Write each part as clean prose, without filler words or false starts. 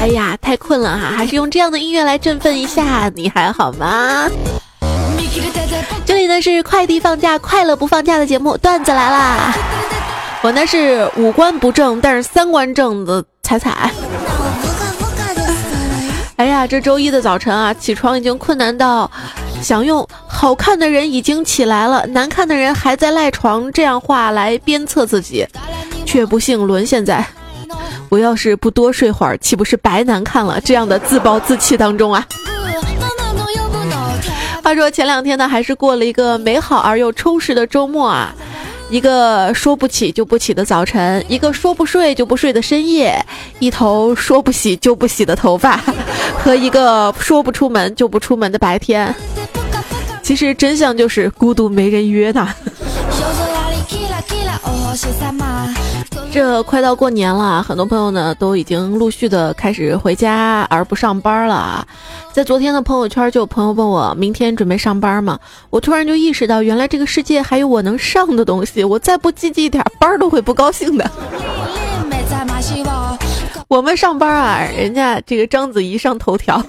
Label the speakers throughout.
Speaker 1: 哎呀，太困了哈，还是用这样的音乐来振奋一下。你还好吗？这里呢是快递放假快乐不放假的节目，段子来啦。我呢是五官不正但是三观正的彩彩。哎呀，这周一的早晨啊，起床已经困难到想用好看的人已经起来了，难看的人还在赖床这样话来鞭策自己，却不幸沦陷在我要是不多睡会儿岂不是白难看了这样的自暴自弃当中啊。话说前两天呢，还是过了一个美好而又充实的周末啊。一个说不起就不起的早晨，一个说不睡就不睡的深夜，一头说不洗就不洗的头发，和一个说不出门就不出门的白天。其实真相就是孤独没人约呢。这快到过年了，很多朋友呢都已经陆续的开始回家而不上班了。在昨天的朋友圈就有朋友问我明天准备上班吗？我突然就意识到原来这个世界还有我能上的东西，我再不积极一点班都会不高兴的。我们上班啊，人家这个章子怡上头条。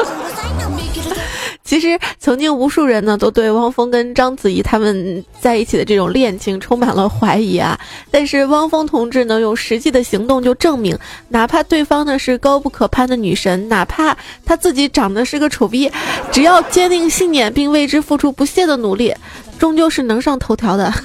Speaker 1: 其实曾经无数人呢都对汪峰跟章子怡他们在一起的这种恋情充满了怀疑啊，但是汪峰同志呢用实际的行动就证明，哪怕对方呢是高不可攀的女神，哪怕他自己长得是个丑逼，只要坚定信念并为之付出不懈的努力，终究是能上头条的。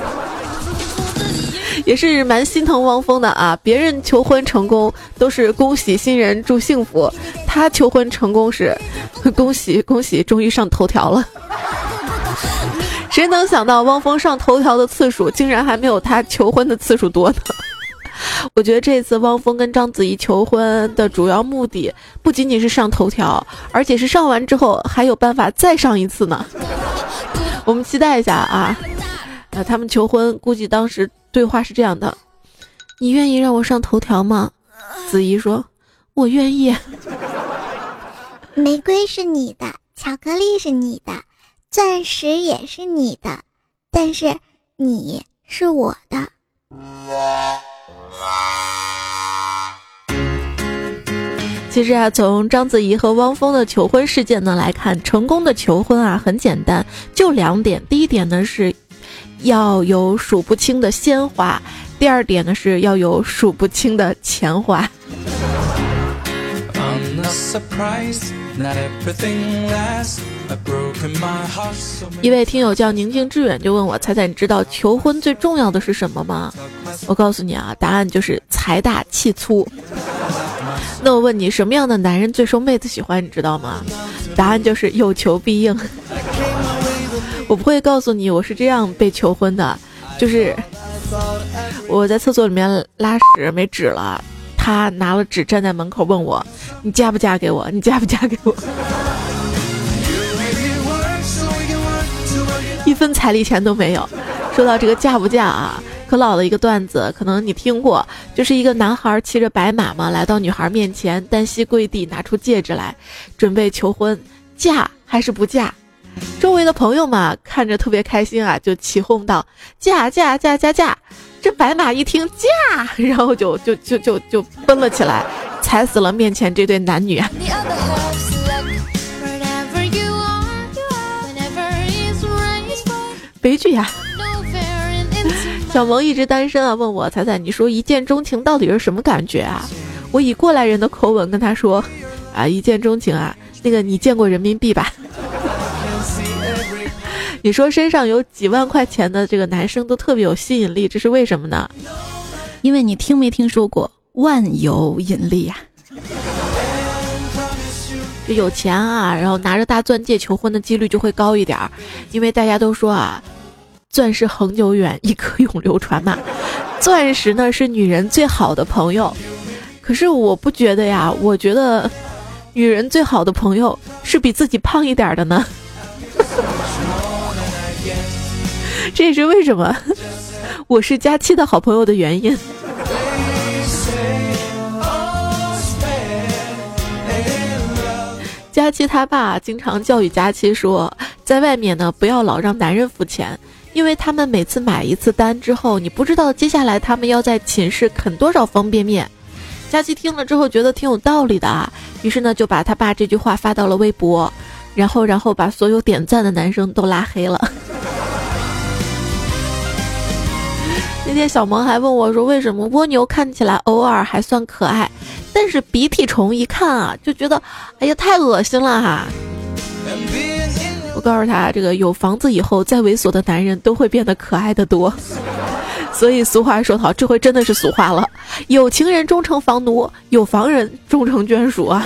Speaker 1: 也是蛮心疼汪峰的啊，别人求婚成功都是恭喜新人祝幸福，他求婚成功是恭喜恭喜终于上头条了。谁能想到汪峰上头条的次数竟然还没有他求婚的次数多呢？我觉得这次汪峰跟章子怡求婚的主要目的不仅仅是上头条，而且是上完之后还有办法再上一次呢。我们期待一下啊。他们求婚估计当时对话是这样的：你愿意让我上头条吗？子怡说我愿意。
Speaker 2: 玫瑰是你的，巧克力是你的，钻石也是你的，但是你是我的。
Speaker 1: 其实啊，从章子怡和汪峰的求婚事件呢来看，成功的求婚啊很简单，就2点。第一点呢是要有数不清的鲜花，第二点呢是要有数不清的钱花。一位听友叫宁静致远就问我，彩彩你知道求婚最重要的是什么吗？我告诉你啊，答案就是财大气粗。那我问你，什么样的男人最受妹子喜欢你知道吗？答案就是有求必应。我不会告诉你我是这样被求婚的，就是我在厕所里面拉屎没纸了，他拿了纸站在门口问我，你嫁不嫁给我，你嫁不嫁给我。一分彩礼钱都没有。说到这个嫁不嫁啊，可老的一个段子，可能你听过，就是一个男孩骑着白马嘛，来到女孩面前，单膝跪地，拿出戒指来，准备求婚，嫁还是不嫁？周围的朋友嘛，看着特别开心啊，就起哄道：嫁嫁嫁嫁嫁！这白马一听嫁，然后就奔了起来，踩死了面前这对男女。悲剧呀！小萌一直单身啊，问我彩彩，你说一见钟情到底是什么感觉啊？我以过来人的口吻跟他说，啊，一见钟情啊，那个你见过人民币吧？你说身上有几万块钱的这个男生都特别有吸引力，这是为什么呢？因为你听没听说过万有引力呀？就有钱啊，然后拿着大钻戒求婚的几率就会高一点，因为大家都说啊，钻石恒久远，一颗永流传嘛。钻石呢是女人最好的朋友，可是我不觉得呀，我觉得女人最好的朋友是比自己胖一点的呢。这也是为什么我是佳期的好朋友的原因。佳期他爸经常教育佳期说，在外面呢不要老让男人付钱，因为他们每次买一次单之后，你不知道接下来他们要在寝室啃多少方便面。 佳琪听了之后觉得挺有道理的啊，于是呢就把他爸这句话发到了微博，然后把所有点赞的男生都拉黑了。那天小萌还问我说，为什么蜗牛看起来偶尔还算可爱，但是鼻涕虫一看啊就觉得哎呀太恶心了哈。我告诉他，这个有房子以后再猥琐的男人都会变得可爱的多。所以俗话说得好，这回真的是俗话了，有情人终成房奴，有房人终成眷属啊。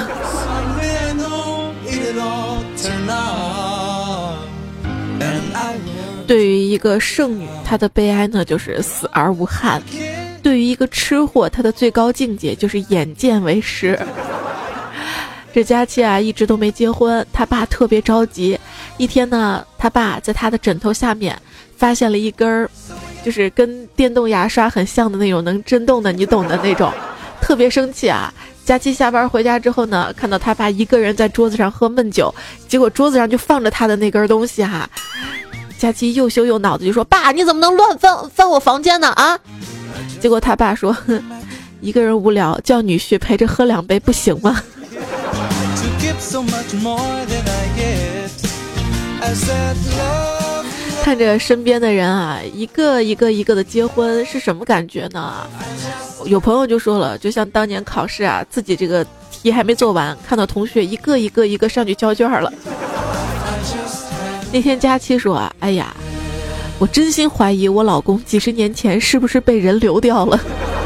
Speaker 1: 对于一个剩女，她的悲哀呢就是死而无憾；对于一个吃货，她的最高境界就是眼见为实。这佳期啊一直都没结婚，他爸特别着急。一天呢，他爸在他的枕头下面发现了一根就是跟电动牙刷很像的那种能震动的，你懂的那种，特别生气啊。佳期下班回家之后呢，看到他爸一个人在桌子上喝闷酒，结果桌子上就放着他的那根东西哈。佳期又羞又恼的就说，爸你怎么能乱翻我房间呢啊？结果他爸说，一个人无聊叫女婿陪着喝2杯不行吗？看着身边的人啊一个一个的结婚是什么感觉呢？有朋友就说了，就像当年考试啊，自己这个题还没做完，看到同学一个上去交卷了。那天佳期说啊，哎呀，我真心怀疑我老公几十年前是不是被人流掉了。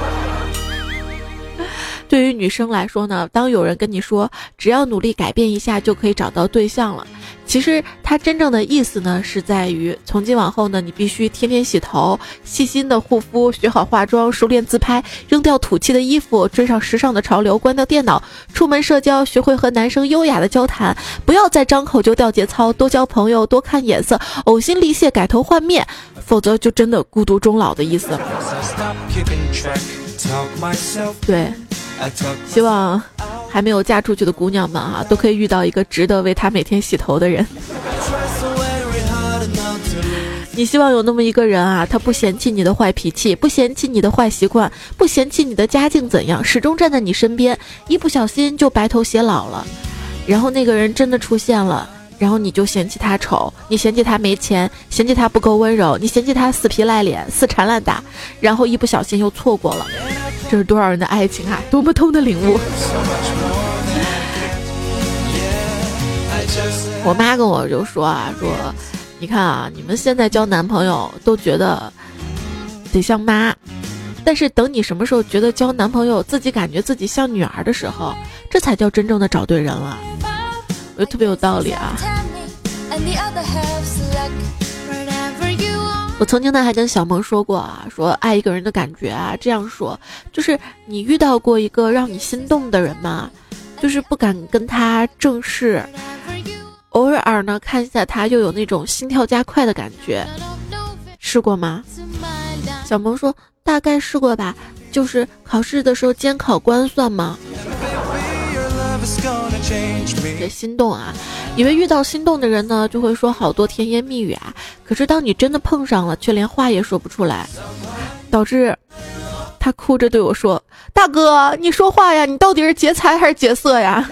Speaker 1: 对于女生来说呢，当有人跟你说只要努力改变一下就可以找到对象了，其实他真正的意思呢是在于从今往后呢，你必须天天洗头，细心的护肤，学好化妆，熟练自拍，扔掉土气的衣服，追上时尚的潮流，关掉电脑，出门社交，学会和男生优雅的交谈，不要再张口就掉节操，多交朋友，多看眼色，呕心沥血，改头换面，否则就真的孤独终老的意思。对，希望还没有嫁出去的姑娘们啊，都可以遇到一个值得为她每天洗头的人。你希望有那么一个人啊，他不嫌弃你的坏脾气，不嫌弃你的坏习惯，不嫌弃你的家境怎样，始终站在你身边，一不小心就白头偕老了。然后那个人真的出现了，然后你就嫌弃他丑，你嫌弃他没钱，嫌弃他不够温柔，你嫌弃他死皮赖脸，死缠烂打，然后一不小心又错过了。这是多少人的爱情啊，多么痛的领悟。我妈跟我就说啊，说你看啊，你们现在交男朋友都觉得得像妈，但是等你什么时候觉得交男朋友自己感觉自己像女儿的时候，这才叫真正的找对人了。我觉得特别有道理啊。我曾经呢还跟小萌说过啊，说爱一个人的感觉啊，这样说就是你遇到过一个让你心动的人吗？就是不敢跟他正视，偶尔呢看一下他又有那种心跳加快的感觉，试过吗？小萌说大概试过吧，就是考试的时候监考官算吗？这心动啊，以为遇到心动的人呢就会说好多甜言蜜语啊，可是当你真的碰上了，却连话也说不出来，导致他哭着对我说，大哥你说话呀，你到底是劫财还是劫色呀？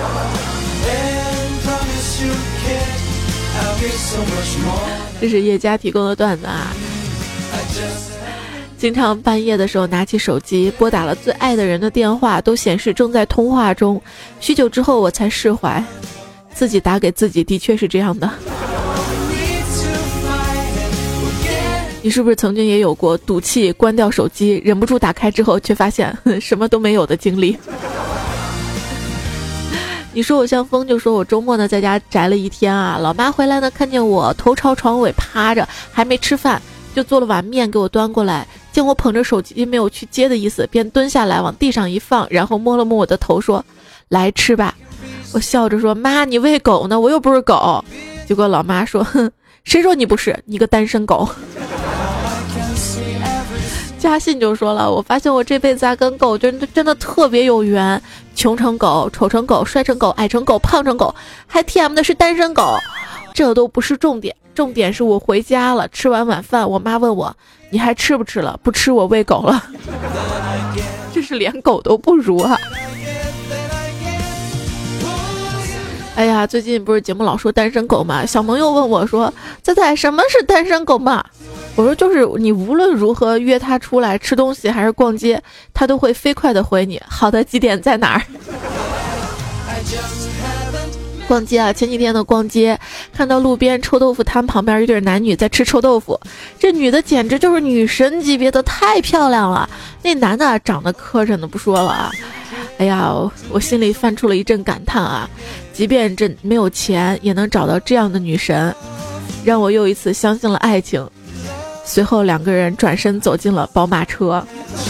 Speaker 1: 这是叶家提供的段子啊。经常半夜的时候拿起手机拨打了最爱的人的电话，都显示正在通话中，许久之后我才释怀，自己打给自己的确是这样的。你是不是曾经也有过赌气关掉手机，忍不住打开之后却发现什么都没有的经历？你说我像风，就说我周末呢在家宅了一天啊，老妈回来呢看见我头朝床尾趴着还没吃饭，就做了碗面给我端过来，见我捧着手机没有去接的意思，便蹲下来往地上一放，然后摸了摸我的头说，来吃吧。我笑着说，妈你喂狗呢，我又不是狗。结果老妈说，哼，谁说你不是，你个单身狗。嘉信就说了，我发现我这辈子啊跟狗真的特别有缘，穷成狗，丑成狗，帅成狗，矮成狗，胖成狗，还 TM 的是单身狗，这都不是重点，重点是我回家了，吃完晚饭，我妈问我，你还吃不吃了？不吃我喂狗了。 这是连狗都不如啊！哎呀，最近不是节目老说单身狗嘛？小萌又问我说：“仔仔，什么是单身狗嘛？”我说：“就是你无论如何约他出来吃东西还是逛街，他都会飞快的回你。好的，几点在哪儿？”逛街啊，前几天的逛街，看到路边臭豆腐摊旁边一对男女在吃臭豆腐，这女的简直就是女神级别的，太漂亮了。那男的长得磕碜的不说了啊，哎呀，我心里泛出了一阵感叹啊，即便这没有钱，也能找到这样的女神，让我又一次相信了爱情。随后两个人转身走进了宝马车。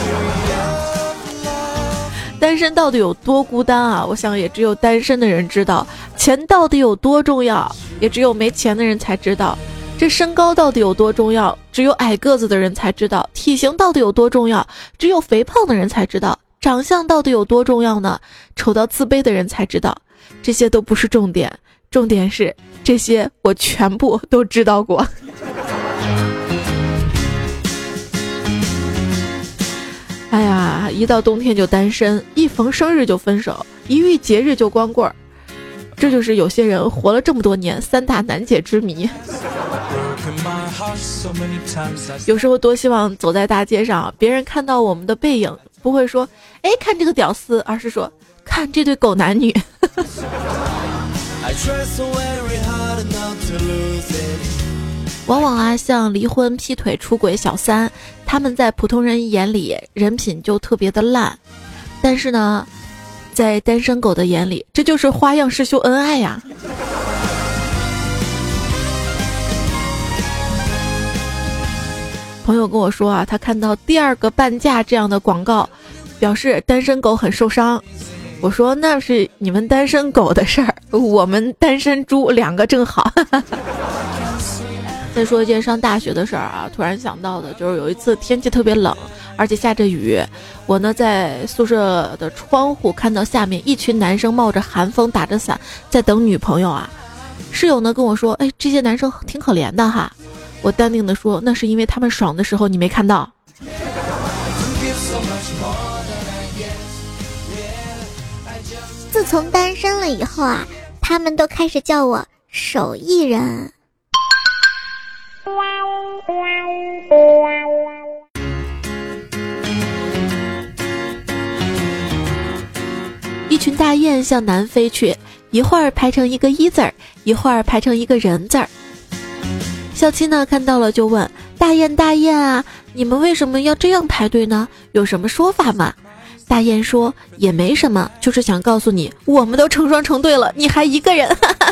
Speaker 1: 单身到底有多孤单啊？我想也只有单身的人知道。钱到底有多重要，也只有没钱的人才知道。这身高到底有多重要，只有矮个子的人才知道。体型到底有多重要，只有肥胖的人才知道。长相到底有多重要呢？丑到自卑的人才知道。这些都不是重点，重点是这些我全部都知道过。哎呀，一到冬天就单身，一逢生日就分手，一遇节日就光棍儿，这就是有些人活了这么多年三大难解之谜。有时候多希望走在大街上，别人看到我们的背影，不会说“哎，看这个屌丝”，而是说“看这对狗男女”。往往啊，像离婚、劈腿、出轨、小三，他们在普通人眼里人品就特别的烂，但是呢，在单身狗的眼里，这就是花样式秀恩爱呀。朋友跟我说啊，他看到第二个半价这样的广告，表示单身狗很受伤。我说那是你们单身狗的事儿，我们单身猪两个正好。再说一件上大学的事儿啊，突然想到的就是有一次天气特别冷，而且下着雨，我呢在宿舍的窗户看到下面一群男生冒着寒风打着伞在等女朋友啊。室友呢跟我说，哎，这些男生挺可怜的哈。我淡定的说，那是因为他们爽的时候你没看到。
Speaker 2: 自从单身了以后啊，他们都开始叫我手艺人。
Speaker 1: 一群大雁向南飞去，一会儿排成一个一字儿，一会儿排成一个人字儿。小七呢看到了就问，大雁大雁啊，你们为什么要这样排队呢？有什么说法吗？大雁说，也没什么，就是想告诉你，我们都成双成对了，你还一个人。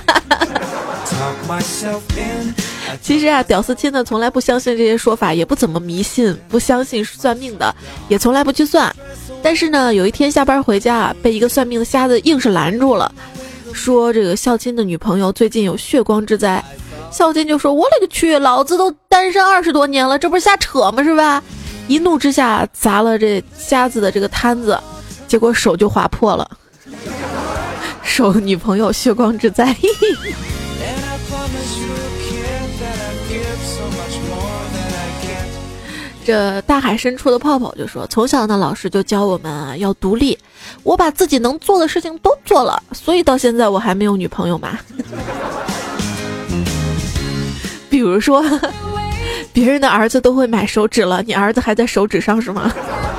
Speaker 1: 其实啊，屌丝亲呢从来不相信这些说法，也不怎么迷信，不相信算命的，也从来不去算。但是呢，有一天下班回家啊，被一个算命的瞎子硬是拦住了，说这个孝亲的女朋友最近有血光之灾。孝亲就说，我勒个去，老子都单身20多年了，这不是瞎扯吗？是吧？一怒之下砸了这瞎子的这个摊子，结果手就划破了，手女朋友血光之灾。这大海深处的泡泡就说，从小呢老师就教我们啊要独立，我把自己能做的事情都做了，所以到现在我还没有女朋友嘛。比如说别人的儿子都会买手指了，你儿子还在手指上是吗？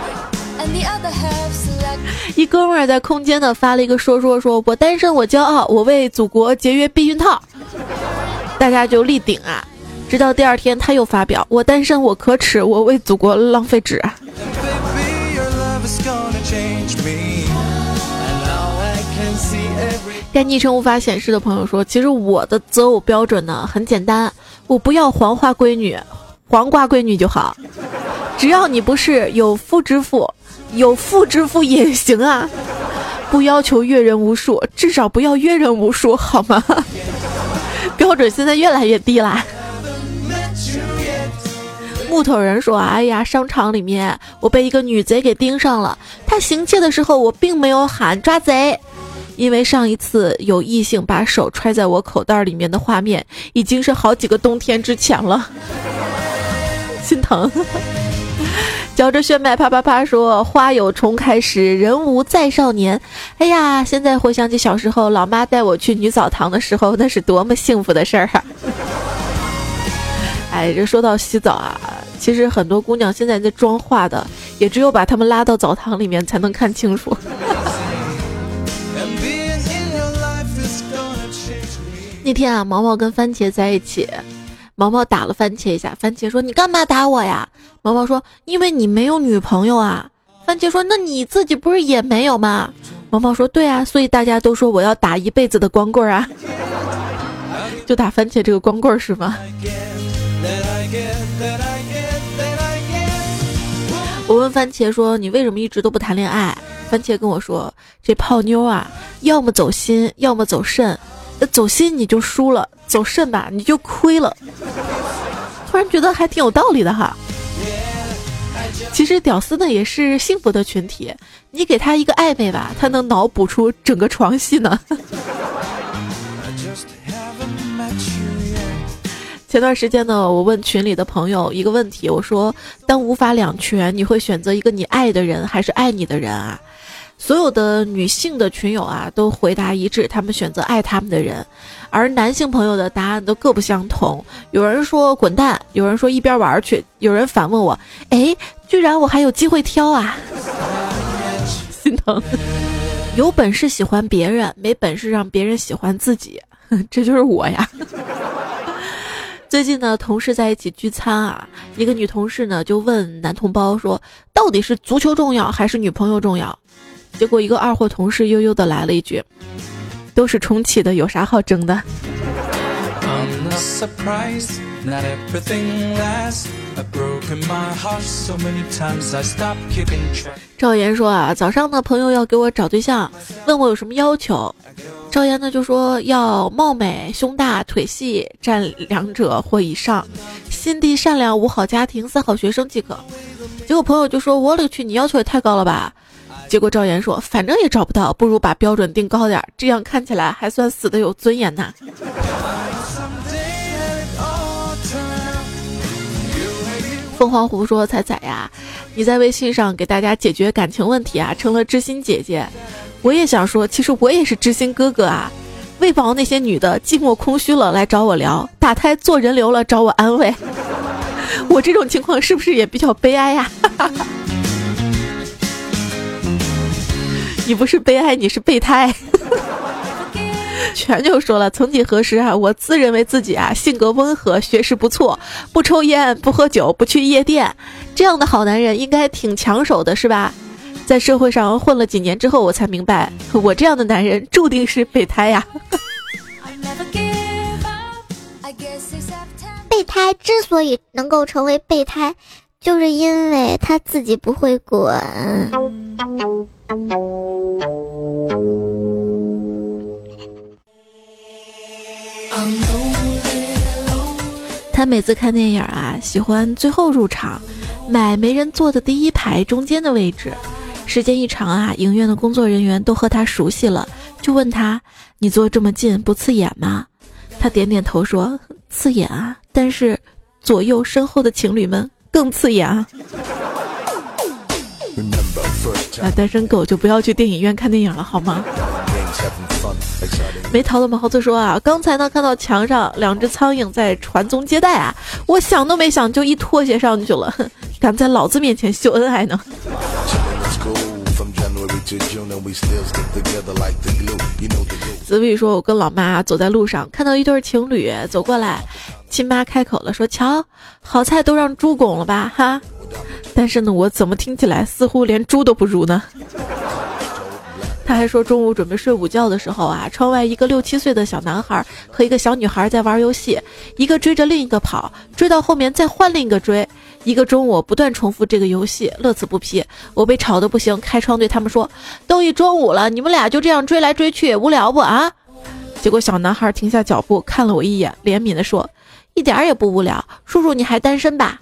Speaker 1: 一哥们儿在空间呢发了一个说我单身我骄傲，我为祖国节约避孕套，大家就立顶啊。直到第二天他又发表，我单身我可耻，我为祖国浪费纸。该昵称无法显示的朋友说，其实我的择偶标准呢很简单，我不要黄花闺女，黄瓜闺女就好，只要你不是有妇之夫，有妇之夫也行啊，不要求阅人无数，至少不要阅人无数好吗？标准现在越来越低啦。木头人说，哎呀，商场里面我被一个女贼给盯上了，她行窃的时候我并没有喊抓贼，因为上一次有异性把手揣在我口袋里面的画面已经是好几个冬天之前了，心疼。 嚼着炫迈啪啪啪说，花有重开时，人无再少年。哎呀，现在回想起小时候，老妈带我去女澡堂的时候，那是多么幸福的事儿啊！哎，这说到洗澡啊，其实很多姑娘现在在妆化的，也只有把她们拉到澡堂里面才能看清楚。那天啊，毛毛跟番茄在一起，毛毛打了番茄一下，番茄说：“你干嘛打我呀？”毛毛说：“因为你没有女朋友啊。”番茄说：“那你自己不是也没有吗？”毛毛说：“对啊，所以大家都说我要打一辈子的光棍啊。”就打番茄这个光棍是吗？我问番茄说：“你为什么一直都不谈恋爱？”番茄跟我说：“这泡妞啊，要么走心，要么走肾。走心你就输了，走肾吧你就亏了。”突然觉得还挺有道理的哈。其实屌丝呢也是幸福的群体，你给他一个暧昧吧，他能脑补出整个床戏呢。前段时间呢，我问群里的朋友一个问题，我说当无法两全，你会选择一个你爱的人还是爱你的人啊？所有的女性的群友啊都回答一致，他们选择爱他们的人，而男性朋友的答案都各不相同。有人说滚蛋，有人说一边玩去，有人反问我，哎，居然我还有机会挑啊，心疼。有本事喜欢别人，没本事让别人喜欢自己，这就是我呀。最近呢，同事在一起聚餐啊，一个女同事呢就问男同胞说，到底是足球重要还是女朋友重要？结果一个二货同事悠悠的来了一句，都是充气的，有啥好争的？赵岩说啊，早上呢朋友要给我找对象，问我有什么要求，赵岩呢就说要貌美、胸大、腿细，占2者或以上，心地善良、无好家庭、3好学生即可。结果朋友就说，我勒个去，你要求也太高了吧。结果赵岩说，反正也找不到，不如把标准定高点，这样看起来还算死的有尊严呐。凤凰湖说，彩彩呀，你在微信上给大家解决感情问题啊，成了知心姐姐。我也想说，其实我也是知心哥哥啊。喂饱那些女的寂寞空虚了来找我聊，打胎做人流了找我安慰。我这种情况是不是也比较悲哀呀？你不是悲哀，你是备胎。全就说了，曾几何时啊，我自认为自己啊性格温和，学识不错，不抽烟，不喝酒，不去夜店，这样的好男人应该挺抢手的，是吧？在社会上混了几年之后，我才明白，我这样的男人注定是备胎呀。
Speaker 2: 备胎之所以能够成为备胎，就是因为他自己不会滚。
Speaker 1: 他每次看电影啊，喜欢最后入场，买没人坐的第一排中间的位置。时间一长啊，影院的工作人员都和他熟悉了，就问他，你坐这么近不刺眼吗？他点点头说，刺眼啊，但是左右身后的情侣们更刺眼啊。单身狗就不要去电影院看电影了好吗？没逃的毛子说啊，刚才呢看到墙上2只苍蝇在传宗接代啊，我想都没想就一拖鞋上去了，敢在老子面前秀恩爱呢。子比说，我跟老妈走在路上，看到一对情侣走过来，亲妈开口了说，瞧，好菜都让猪拱了吧哈。但是呢，我怎么听起来似乎连猪都不如呢？他还说，中午准备睡午觉的时候啊，窗外一个6、7岁的小男孩和一个小女孩在玩游戏，一个追着另一个跑，追到后面再换另一个追，一个中午不断重复这个游戏，乐此不疲。我被吵得不行，开窗对他们说，都一中午了，你们俩就这样追来追去，无聊不啊？结果小男孩停下脚步看了我一眼，怜悯地说，一点也不无聊，叔叔你还单身吧？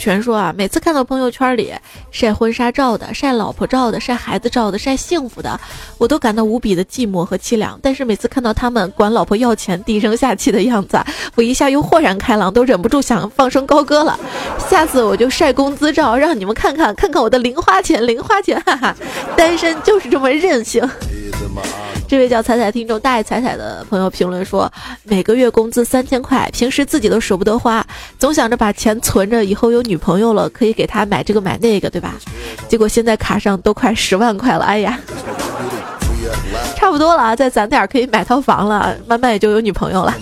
Speaker 1: 全说啊，每次看到朋友圈里晒婚纱照的、晒老婆照的、晒孩子照的、晒幸福的，我都感到无比的寂寞和凄凉。但是每次看到他们管老婆要钱、低声下气的样子，我一下又豁然开朗，都忍不住想放声高歌了。下次我就晒工资照，让你们看看我的零花钱，哈哈！单身就是这么任性。这位叫彩彩听众大爱彩彩的朋友评论说，每个月工资3000块，平时自己都舍不得花，总想着把钱存着，以后有女朋友了可以给她买这个买那个，对吧？结果现在卡上都快10万块了，哎呀，差不多了啊，再攒点可以买套房了，慢慢也就有女朋友了。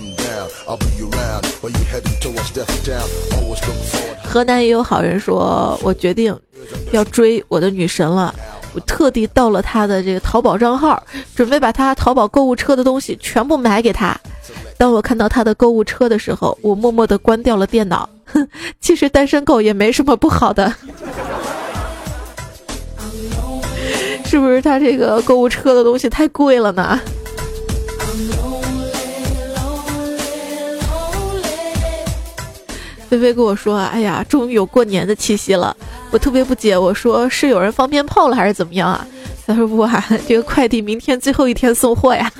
Speaker 1: 河南也有好人说，我决定要追我的女神了，我特地盗了他的这个淘宝账号，准备把他淘宝购物车的东西全部买给他。当我看到他的购物车的时候，我默默地关掉了电脑。其实单身狗也没什么不好的。是不是他这个购物车的东西太贵了呢？菲菲跟我说，哎呀，终于有过年的气息了。我特别不解，我说是有人放鞭炮了还是怎么样啊？他说不啊，这个快递明天最后一天送货呀。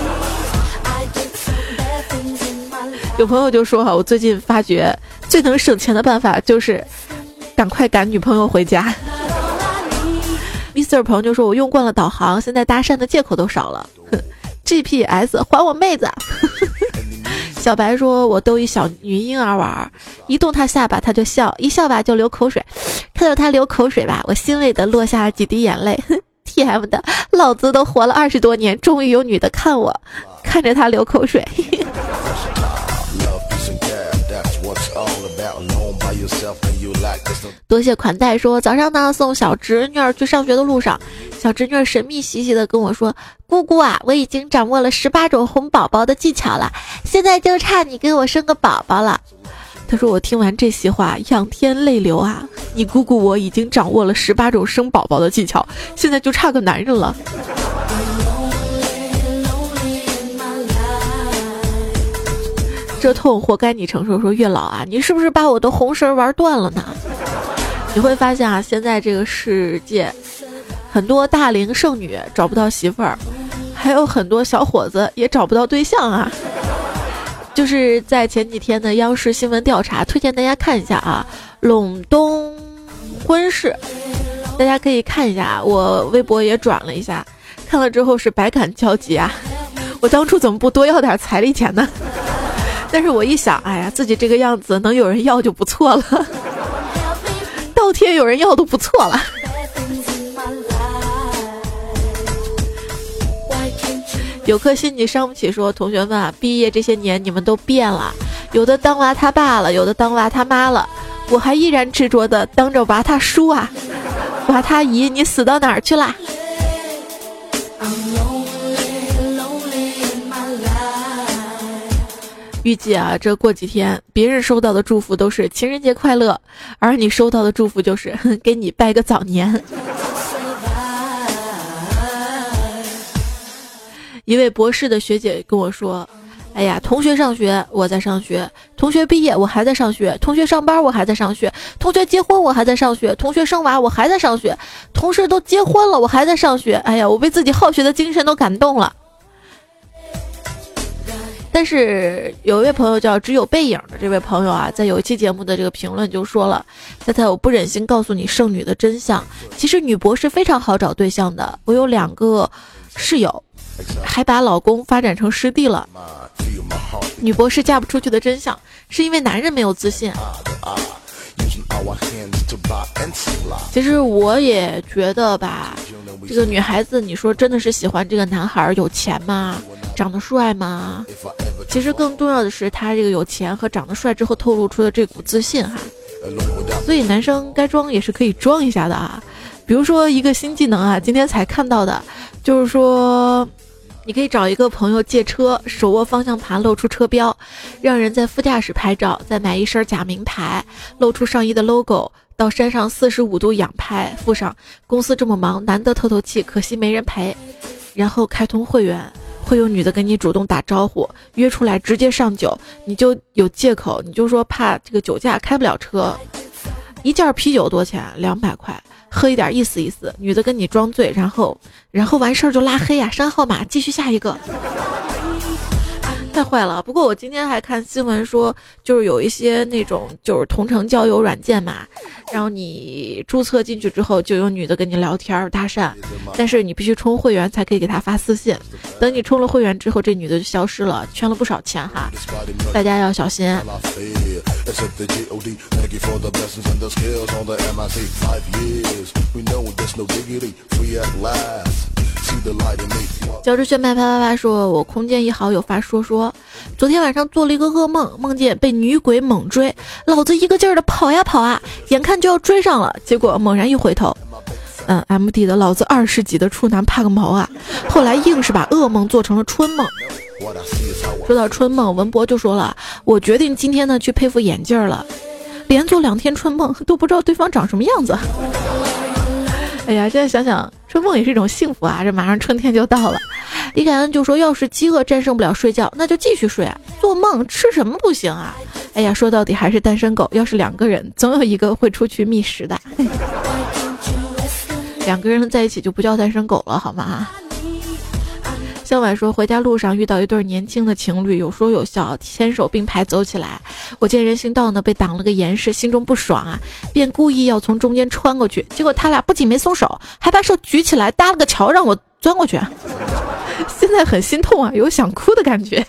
Speaker 1: 有朋友就说我最近发觉最能省钱的办法就是赶快赶女朋友回家。Mr. 朋友就说，我用惯了导航，现在搭讪的借口都少了。GPS 还我妹子。小白说，我逗一小女婴儿玩，一动她下巴她就笑，一笑吧就流口水，看到她流口水吧，我欣慰的落下了几滴眼泪。TM 的，老子都活了20多年，终于有女的看我，看着她流口水。多谢款待说，早上呢送小侄女儿去上学的路上，小侄女儿神秘兮兮的跟我说，姑姑啊，我已经掌握了18种哄宝宝的技巧了，现在就差你给我生个宝宝了。他说，我听完这席话仰天泪流啊，你姑姑我已经掌握了18种生宝宝的技巧，现在就差个男人了。这痛活该你承受。说月老啊，你是不是把我的红绳玩断了呢？你会发现啊，现在这个世界很多大龄剩女找不到媳妇儿，还有很多小伙子也找不到对象啊。就是在前几天的央视新闻调查，推荐大家看一下啊，陇东婚事，大家可以看一下，我微博也转了一下，看了之后是百感交集啊。我当初怎么不多要点彩礼钱呢？但是我一想，哎呀，自己这个样子能有人要就不错了，倒贴有人要都不错了。有颗心你伤不起说，同学们啊，毕业这些年你们都变了，有的当娃他爸了，有的当娃他妈了，我还依然执着的当着娃他叔啊，娃他姨你死到哪儿去啦？预计啊，这过几天别人收到的祝福都是情人节快乐，而你收到的祝福就是给你拜个早年。一位博士的学姐跟我说，哎呀，同学上学我在上学，同学毕业我还在上学，同学上班我还在上学，同学结婚我还在上学，同学生娃我还在上学，同事都结婚了我还在上学。哎呀，我被自己好学的精神都感动了。但是有一位朋友叫只有背影的这位朋友啊，在有一期节目的这个评论就说了，猜猜我不忍心告诉你剩女的真相，其实女博士非常好找对象的，我有2个室友还把老公发展成师弟了。女博士嫁不出去的真相是因为男人没有自信。其实我也觉得吧，这个女孩子你说真的是喜欢这个男孩有钱吗？长得帅吗？其实更重要的是他这个有钱和长得帅之后透露出的这股自信哈。所以男生该装也是可以装一下的啊。比如说一个新技能啊，今天才看到的，就是说你可以找一个朋友借车，手握方向盘露出车标，让人在副驾驶拍照，再买一身假名牌，露出上衣的 logo， 到山上45度仰拍，附上公司这么忙难得透透气，可惜没人陪，然后开通会员，会有女的跟你主动打招呼，约出来直接上酒，你就有借口，你就说怕这个酒驾开不了车， 一件啤酒多钱？200块，喝一点意思意思。女的跟你装醉，然后完事儿就拉黑啊，删号码，继续下一个。太坏了。不过我今天还看新闻说，就是有一些那种就是同城交友软件嘛，然后你注册进去之后，就有女的跟你聊天搭讪，但是你必须充会员才可以给她发私信。等你充了会员之后，这女的就消失了，圈了不少钱哈，大家要小心。焦志炫麦啪啪啪说，我空间一好友发说昨天晚上做了一个噩梦，梦见被女鬼猛追，老子一个劲儿的跑呀跑啊，眼看就要追上了，结果猛然一回头，MD 的老子20几的处男怕个毛啊，后来硬是把噩梦做成了春梦。说到春梦，文博就说了，我决定今天呢去配副眼镜了，连做2天春梦都不知道对方长什么样子。哎呀，现在想想春梦也是一种幸福啊，这马上春天就到了。李凯恩就说，要是饥饿战胜不了睡觉，那就继续睡啊，做梦吃什么不行啊。哎呀，说到底还是单身狗，要是2个人总有一个会出去觅食的。2个人在一起就不叫单身狗了好吗？向晚说，回家路上遇到一对年轻的情侣，有说有笑，牵手并排走起来，我见人行道呢被挡了个严实，心中不爽啊，便故意要从中间穿过去，结果他俩不仅没松手，还把手举起来搭了个桥让我钻过去。现在很心痛啊，有想哭的感觉。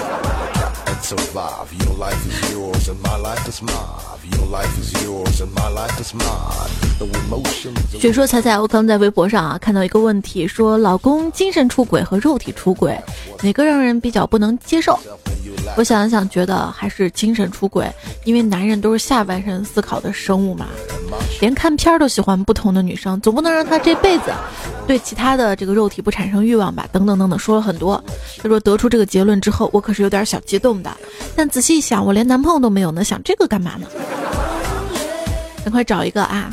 Speaker 1: 雪说彩彩，我刚在微博上看到一个问题，说老公精神出轨和肉体出轨哪个让人比较不能接受？我想了想，觉得还是精神出轨，因为男人都是下半身思考的生物嘛，连看片都喜欢不同的女生，总不能让他这辈子对其他的这个肉体不产生欲望吧，等等等等，说了很多。他说得出这个结论之后，我可是有点小激动的，但仔细一想，我连男朋友都没有呢，想这个干嘛呢？赶快找一个啊！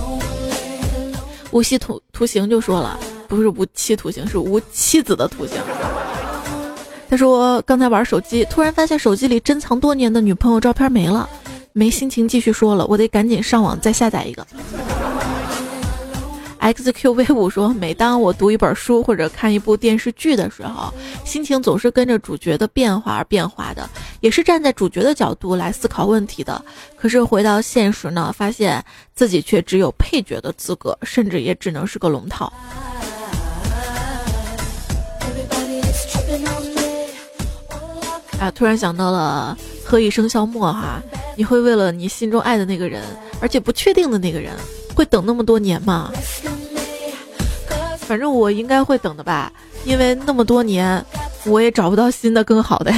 Speaker 1: 无期徒刑就说了，不是无期徒刑，是无妻子的徒刑。他说刚才玩手机，突然发现手机里珍藏多年的女朋友照片没了，没心情继续说了，我得赶紧上网再下载一个。XQV5 说，每当我读一本书或者看一部电视剧的时候，心情总是跟着主角的变化而变化的，也是站在主角的角度来思考问题的。可是回到现实呢，发现自己却只有配角的资格，甚至也只能是个龙套。突然想到了何以笙箫默哈，你会为了你心中爱的那个人，而且不确定的那个人，会等那么多年吗？反正我应该会等的吧，因为那么多年我也找不到新的更好的。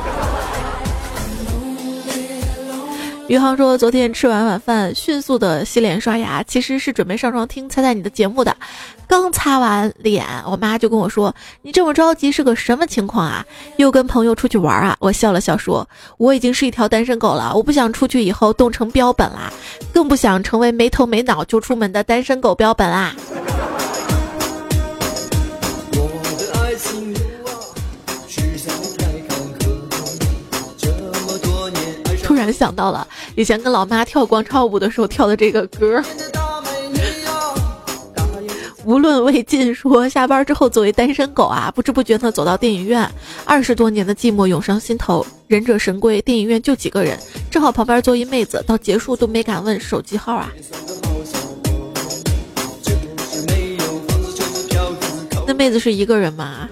Speaker 1: 余杭说，昨天吃完晚饭迅速的洗脸刷牙，其实是准备上床听猜猜你的节目的。刚擦完脸，我妈就跟我说，你这么着急是个什么情况啊？又跟朋友出去玩啊？我笑了笑说，我已经是一条单身狗了，我不想出去以后冻成标本啦，更不想成为没头没脑就出门的单身狗标本啦。突然想到了以前跟老妈跳广场舞的时候跳的这个歌。无论未尽说，下班之后作为单身狗啊，不知不觉地走到电影院，20多年的寂寞涌上心头。忍者神龟电影院就几个人，正好旁边坐一妹子，到结束都没敢问手机号啊。那妹子是一个人吗？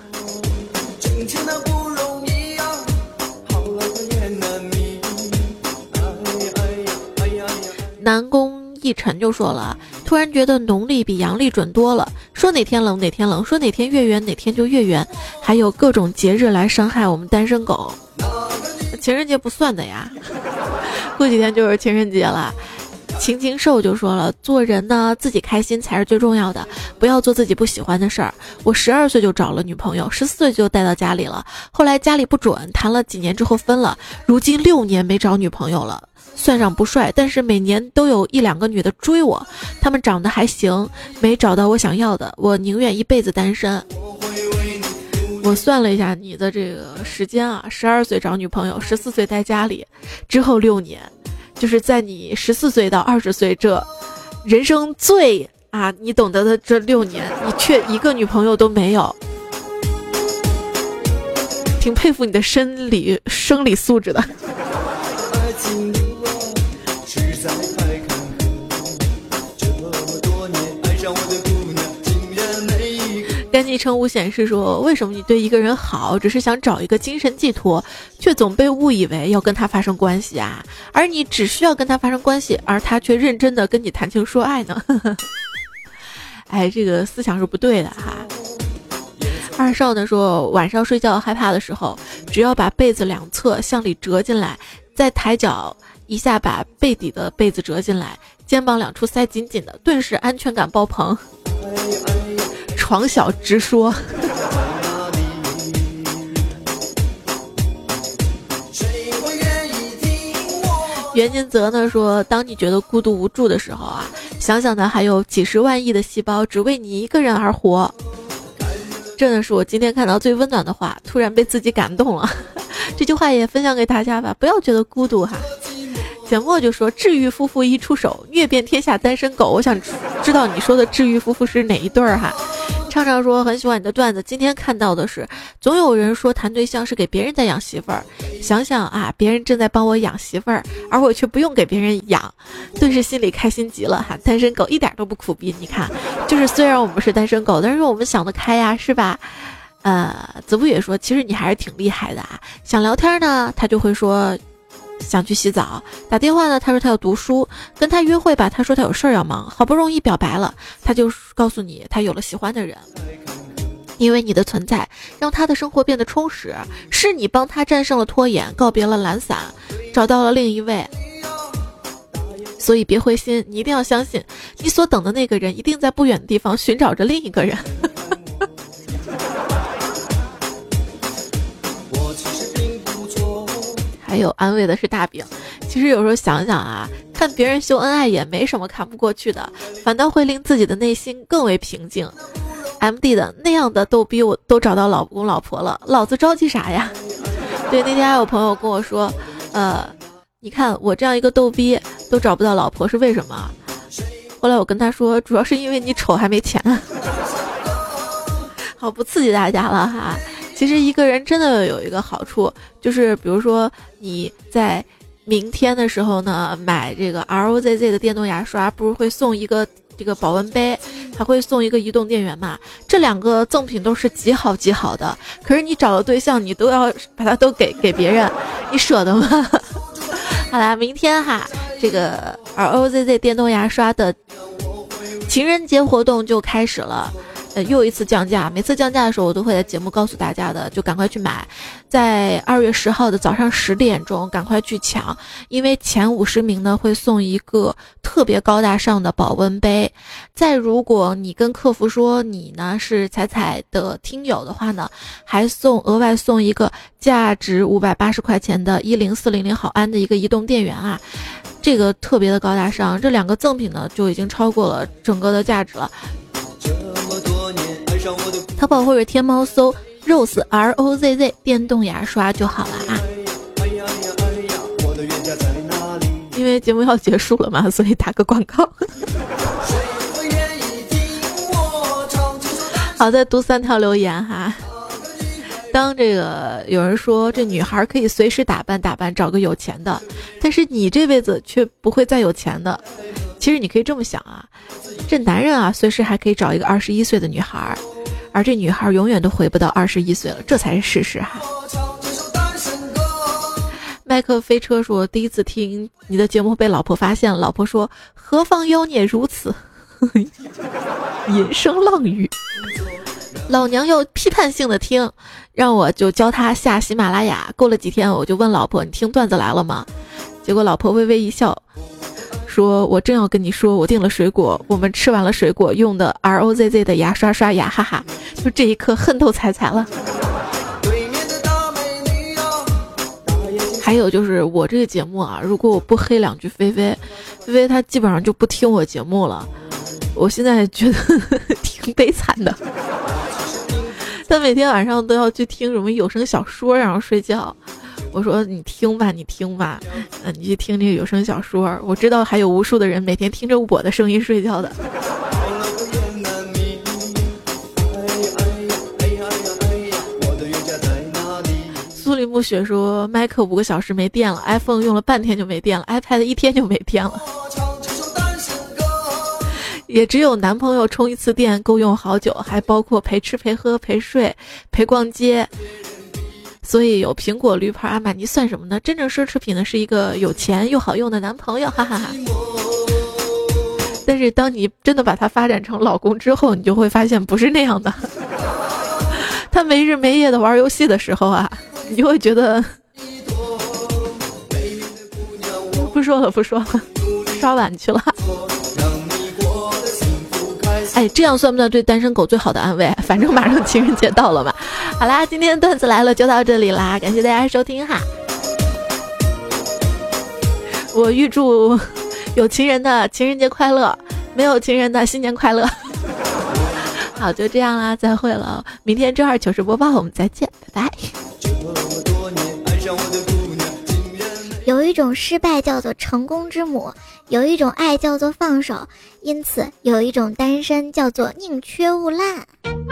Speaker 1: 南宫一晨就说了，突然觉得农历比阳历准多了，说哪天冷哪天冷，说哪天月圆哪天就月圆，还有各种节日来伤害我们单身狗。情人节不算的呀，过几天就是情人节了。晴晴瘦就说了，做人呢自己开心才是最重要的，不要做自己不喜欢的事儿。我12岁就找了女朋友，14岁就带到家里了，后来家里不准，谈了几年之后分了，如今6年没找女朋友了。算上不帅，但是每年都有1-2个女的追我，她们长得还行，没找到我想要的，我宁愿一辈子单身。我算了一下你的这个时间啊，12岁找女朋友，14岁待家里，之后6年， 就是在你14岁到20岁这人生最你懂得的这6年，你却一个女朋友都没有，挺佩服你的生理素质的。干昵称无显示说，为什么你对一个人好只是想找一个精神寄托，却总被误以为要跟他发生关系啊？而你只需要跟他发生关系，而他却认真的跟你谈情说爱呢？哎，这个思想是不对的哈。二少呢说，晚上睡觉害怕的时候，只要把被子两侧向里折进来，再抬脚一下把背底的被子折进来，肩膀两处塞紧紧的，顿时安全感爆棚。床小直说。袁金泽呢说，当你觉得孤独无助的时候啊，想想呢还有几十万亿的细胞只为你一个人而活。真的是我今天看到最温暖的话，突然被自己感动了。这句话也分享给大家吧，不要觉得孤独哈。简墨就说，治愈夫妇一出手，虐遍天下单身狗。我想知道你说的治愈夫妇是哪一对儿哈。畅畅说，很喜欢你的段子，今天看到的是，总有人说谈对象是给别人在养媳妇儿，想想啊，别人正在帮我养媳妇儿，而我却不用给别人养，顿时心里开心极了哈。单身狗一点都不苦逼，你看，就是虽然我们是单身狗，但是我们想得开呀，是吧？子不也说，其实你还是挺厉害的啊。想聊天呢，他就会说想去洗澡，打电话呢，他说他要读书，跟他约会吧，他说他有事儿要忙，好不容易表白了，他就告诉你他有了喜欢的人。因为你的存在让他的生活变得充实，是你帮他战胜了拖延，告别了懒散，找到了另一位。所以别灰心，你一定要相信，你所等的那个人一定在不远的地方寻找着另一个人。还有安慰的是大饼。其实有时候想想啊，看别人秀恩爱也没什么看不过去的，反倒会令自己的内心更为平静。MD 的那样的逗逼我都找到老公老婆了，老子着急啥呀？对，那天还有朋友跟我说，你看我这样一个逗逼都找不到老婆是为什么？后来我跟他说，主要是因为你丑还没钱。好，不刺激大家了哈。其实一个人真的有一个好处，就是比如说你在明天的时候呢，买这个 ROZZ 的电动牙刷，不是会送一个这个保温杯，还会送一个移动电源嘛？这两个赠品都是极好极好的，可是你找了对象，你都要把它都给别人，你舍得吗？好啦，明天哈，这个 ROZZ 电动牙刷的情人节活动就开始了。又一次降价，每次降价的时候我都会在节目告诉大家的，就赶快去买，在2月10号的早上10点钟赶快去抢，因为前50名呢会送一个特别高大上的保温杯。再如果你跟客服说你呢是彩彩的听友的话呢，还额外送一个价值580块钱的10400毫安的一个移动电源啊，这个特别的高大上，这两个赠品呢就已经超过了整个的价值了。淘宝或者天猫搜 Rose ROZZ 电动牙刷就好了啊。因为节目要结束了嘛，所以打个广告。好，再读3条留言哈。当这个有人说这女孩可以随时打扮找个有钱的，但是你这辈子却不会再有钱的。其实你可以这么想啊，这男人啊随时还可以找一个21岁的女孩，而这女孩永远都回不到21岁了，这才是事实哈。麦克飞车说，第一次听你的节目被老婆发现了，老婆说何方妖孽如此。引声浪语，老娘要批判性的听，让我就教他下喜马拉雅。过了几天我就问老婆，你听段子来了吗？结果老婆微微一笑，说我正要跟你说，我订了水果，我们吃完了水果用的 ROZZ 的牙刷刷牙，哈哈，就这一刻恨透彩彩了。还有就是我这个节目啊，如果我不黑两句菲菲她基本上就不听我节目了，我现在觉得挺悲惨的。她每天晚上都要去听什么有声小说然后睡觉， 我说你听吧，你去听这个有声小说，我知道还有无数的人每天听着我的声音睡觉的。苏林木雪说麦克5个小时没电了， iPhone 用了半天就没电了， iPad 1天就没电了。也只有男朋友充一次电够用好久，还包括陪吃陪喝陪睡陪逛街。所以有苹果、驴牌、阿玛尼算什么呢？真正奢侈品呢是一个有钱又好用的男朋友，哈哈哈。但是当你真的把它发展成老公之后，你就会发现不是那样的。他没日没夜的玩游戏的时候啊，你就会觉得不说了，刷碗去了。哎，这样算不算对单身狗最好的安慰？反正马上情人节到了嘛。好啦，今天段子来了就到这里啦，感谢大家收听哈。我预祝有情人的情人节快乐，没有情人的新年快乐。好，就这样啦，再会了。明天周二糗事播报我们再见，拜拜。
Speaker 2: 有一种失败叫做成功之母，有一种爱叫做放手，因此有一种单身叫做宁缺毋滥。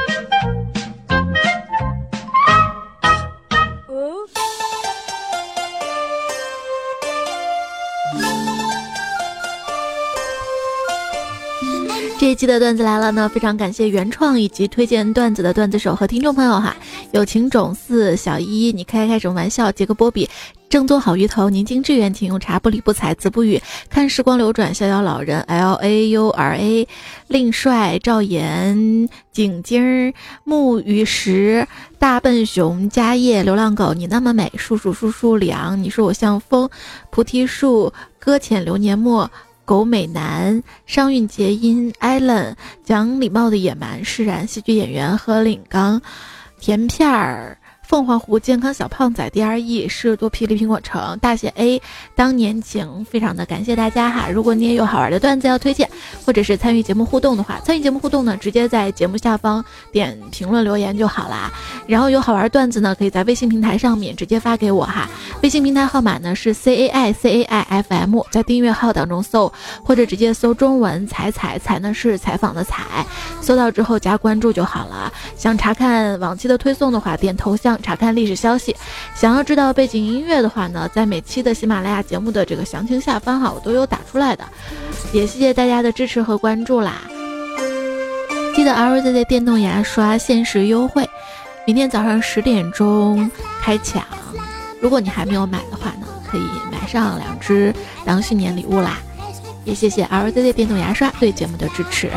Speaker 1: 这一期的段子来了呢，非常感谢原创以及推荐段子的段子手和听众朋友哈，友情种4小一，你开什么玩笑？杰克波比，正宗好鱼头，宁静致远，请用茶，不理不睬，子不语，看时光流转，逍遥老人 LAURA， 令帅，赵岩，景晶，木鱼石，大笨熊，家业，流浪狗，你那么美，树树凉，你说我像风，菩提树，搁浅流年末，狗美男，商运结音 Allen， 讲礼貌的野蛮释然，戏剧演员何领刚，甜片儿，凤凰湖健康小胖仔 DRE， 士多霹雳苹果城，大写 A， 当年情，非常的感谢大家哈。如果你也有好玩的段子要推荐，或者是参与节目互动的话，参与节目互动呢，直接在节目下方点评论留言就好啦。然后有好玩段子呢，可以在微信平台上面直接发给我哈。微信平台号码呢是 CAIFM， 在订阅号当中搜，或者直接搜中文采呢是采访的采，搜到之后加关注就好了。想查看往期的推送的话，点头像查看历史消息。想要知道背景音乐的话呢，在每期的喜马拉雅节目的这个详情下方哈，我都有打出来的。也谢谢大家的支持和关注啦。记得 LZZ 电动牙刷限时优惠，明天早上10点钟开抢。如果你还没有买的话呢，可以买上2支当新年礼物啦。也谢谢 LZZ 电动牙刷对节目的支持。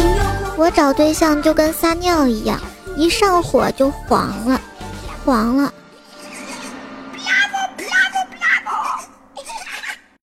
Speaker 2: 我找对象就跟撒尿一样，一上火就黄了。